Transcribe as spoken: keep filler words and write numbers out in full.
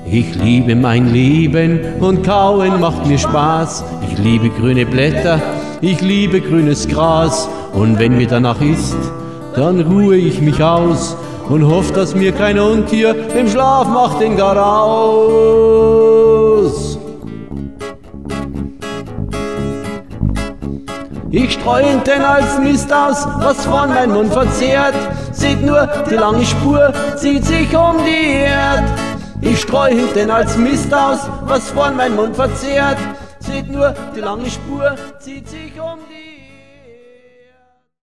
Ich liebe mein Leben und kauen macht mir Spaß. Ich liebe grüne Blätter, ich liebe grünes Gras. Und wenn mir danach ist, dann ruhe ich mich aus und hoffe, dass mir kein Untier im Schlaf macht den Garaus. Ich streu hinten als Mist aus, was von meinem Mund verzehrt. Seht nur, die lange Spur zieht sich um die Erd. Ich streu hinten als Mist aus, was von meinem Mund verzehrt. Seht nur, die lange Spur zieht sich um die Erd.